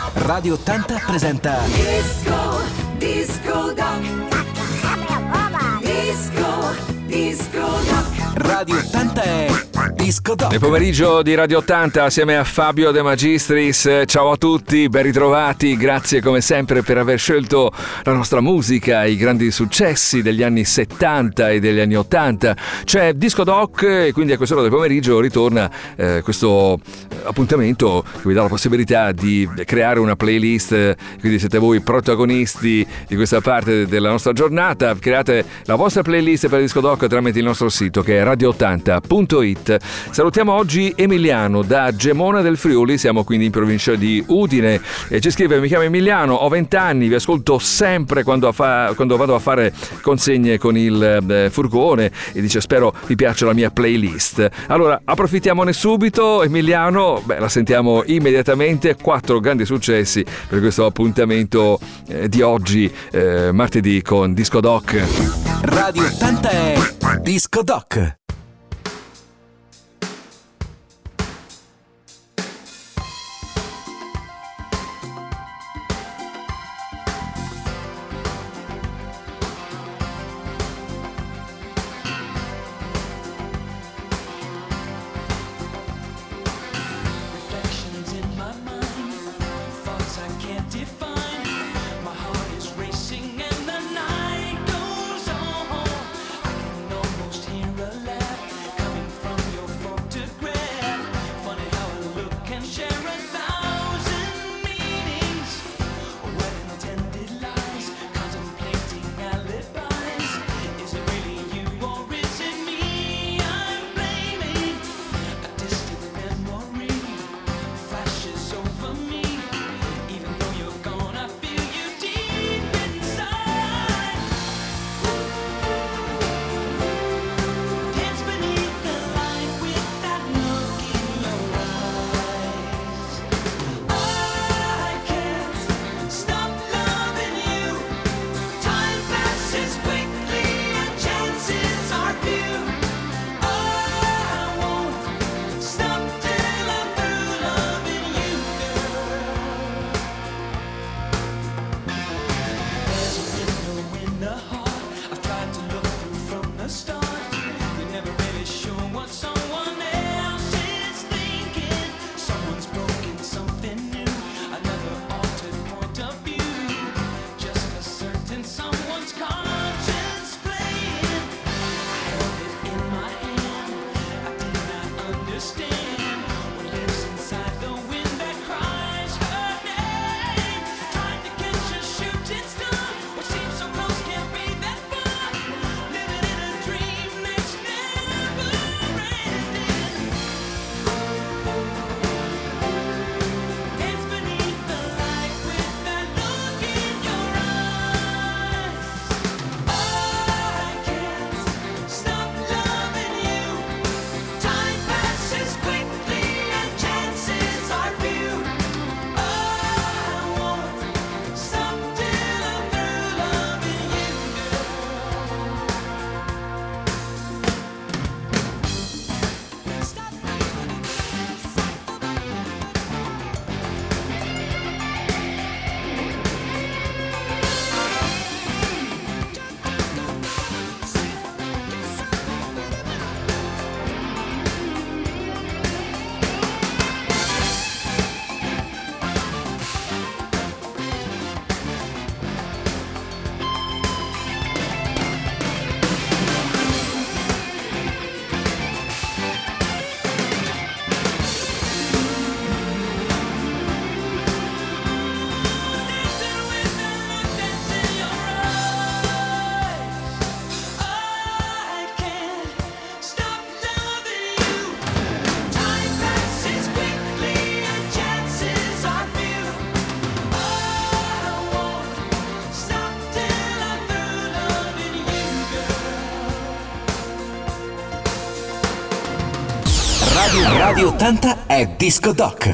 Radio 80 presenta Disco Doc. Disco Doc. Radio 80 è Disco Doc. Nel pomeriggio di Radio 80 assieme a Fabio De Magistris. Ciao a tutti, ben ritrovati, grazie come sempre per aver scelto la nostra musica, i grandi successi degli anni 70 e degli anni 80. C'è Disco Doc e quindi a quest'ora del pomeriggio ritorna questo appuntamento che vi dà la possibilità di creare una playlist, quindi siete voi protagonisti di questa parte della nostra giornata. Create la vostra playlist per Disco Doc tramite il nostro sito che è radio80.it. Salutiamo oggi Emiliano da Gemona del Friuli, siamo quindi in provincia di Udine, e ci scrive: mi chiamo Emiliano, ho 20 anni, vi ascolto sempre quando vado a fare consegne con il furgone, e dice spero vi piaccia la mia playlist. Allora approfittiamone subito, Emiliano, la sentiamo immediatamente. 4 grandi successi per questo appuntamento di oggi, martedì, con Disco Doc. Radio 80 è Disco Doc. Radio 80 è Disco Doc.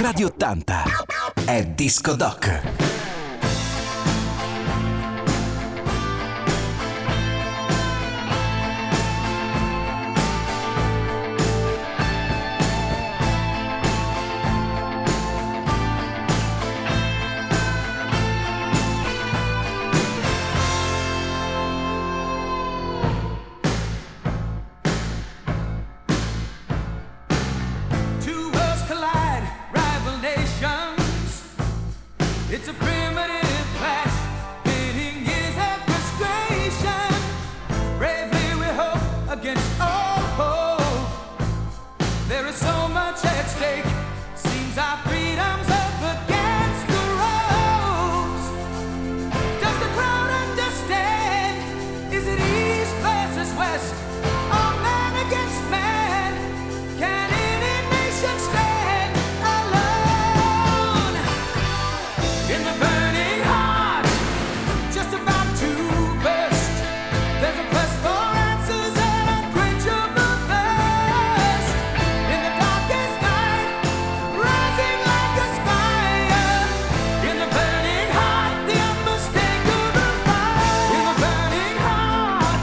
Radio 80 è Disco Doc. It's a primitive clash, pitting years of frustration. Bravely we hope against all hope. There is so much at stake. Seems our freedom's up against the ropes. Does the crowd understand? Is it east versus west? Or man against man? Can any nation stand alone? In the burning heart, just about to burst, there's a quest for answers and unquenchable thirst. In the darkest night, rising like a spire. In the burning heart, the unmistakable fire. In the burning heart.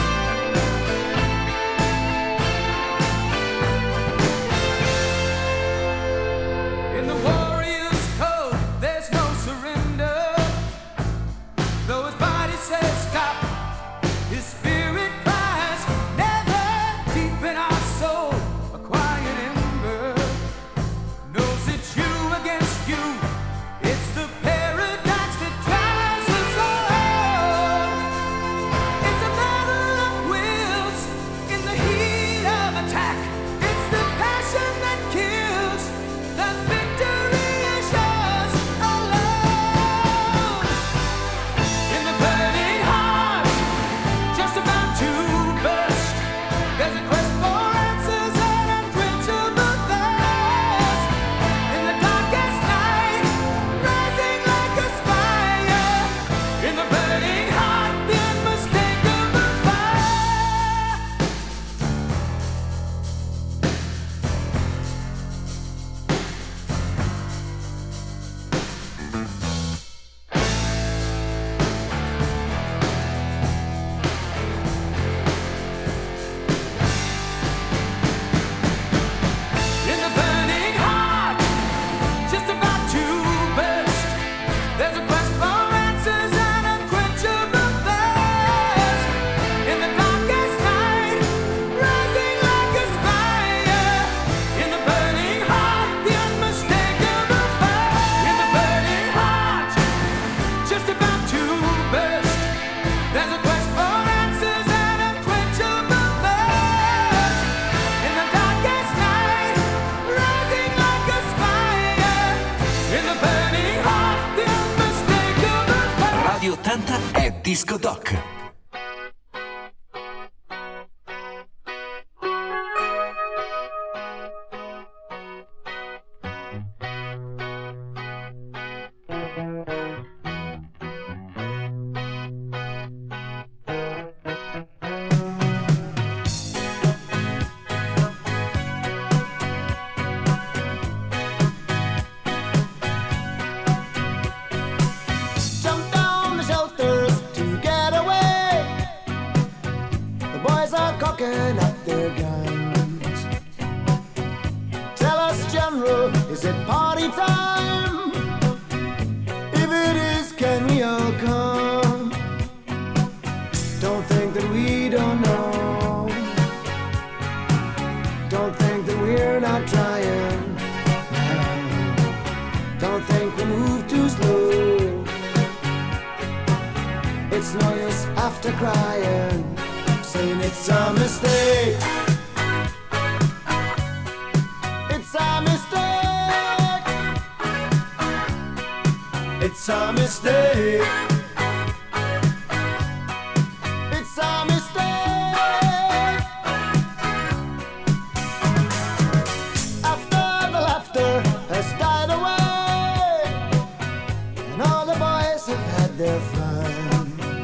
In the warrior's code, there's no surrender. Though his body says stop, his spirit cries never. Deep in our soul, a quiet ember knows it's you against you. It's the paradox that drives us all. It's a battle of wills in the heat of attack. It's the passion that kills. The victory is yours alone. In the burning heart, just about to burst, there's a quest for answers and unquenchable thirst. In the darkest night, rising like a spire. In the burning heart, the unmistakable fire. In the burning heart, just about to burst, there's a quest for answers and unquenchable thirst. In the darkest night, rising like a spire. In the burning heart, the unmistakable fire. In the burning heart, just about to burst, there's a quest for answers and unquenchable thirst. In the darkest night, rising like a spire. In the burning heart, the unmistakable fire. Radio 80 è Disco Doc. Jump down the shelters to get away. The boys are cocking up their guns. Tell us, General, is it party time? If it is, can we all come? Don't think that we don't know. Don't think that we're not trying. No. Don't think we move too slow. It's no use after crying, saying it's a mistake. It's a mistake. It's a mistake. It's a mistake. After the laughter has died away and all the boys have had their fun,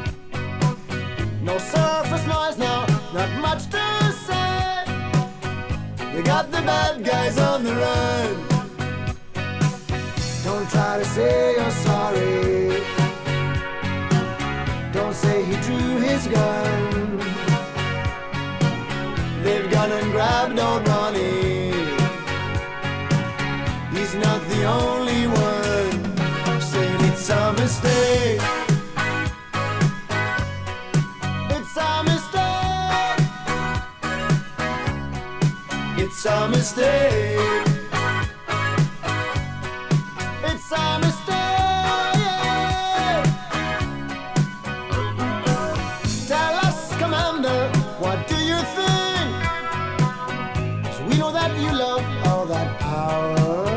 no surface noise now, not much to say. We got the bad guys on the run. run and grab old Ronnie. He's not the only one saying it's a mistake. It's a mistake. It's a mistake. It's a mistake. Tell us, Commander, what do you think? 'Cause we know that you love all that power.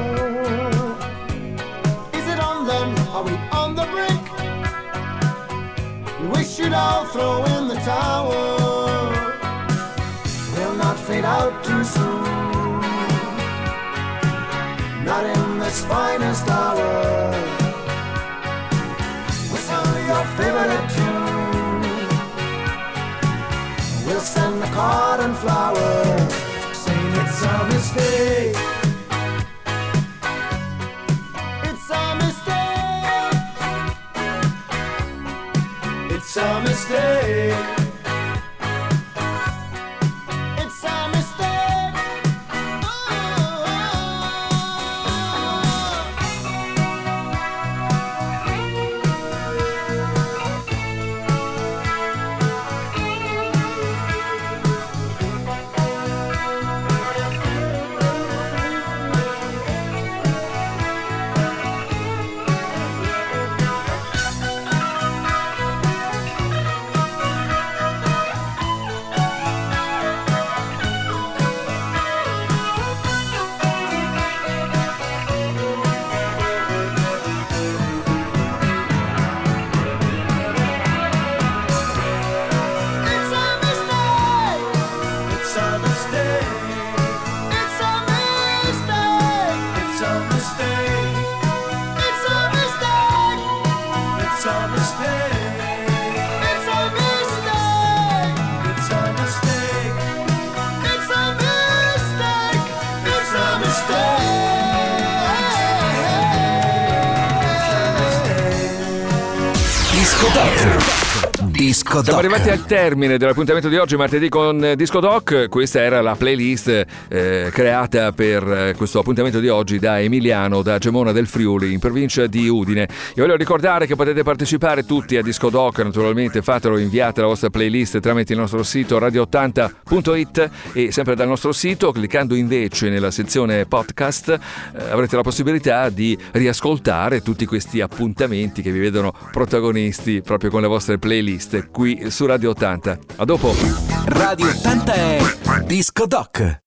Is it on them? Are we on the brink? We wish you'd all throw in the towel. We'll not fade out too soon, not in this finest hour. Whistle your favorite tune. We'll send a card and flower, saying it's a mistake. It's a mistake. It's a mistake. It's a mistake. Disco Doc. Siamo arrivati al termine dell'appuntamento di oggi, martedì, con Disco Doc. Questa era la playlist creata per questo appuntamento di oggi da Emiliano, da Gemona del Friuli, in provincia di Udine. Io voglio ricordare che potete partecipare tutti a Disco Doc, naturalmente fatelo, inviate la vostra playlist tramite il nostro sito radio80.it, e sempre dal nostro sito, cliccando invece nella sezione podcast, avrete la possibilità di riascoltare tutti questi appuntamenti che vi vedono protagonisti proprio con le vostre playlist qui su Radio 80. A dopo. Radio 80 è Disco Doc.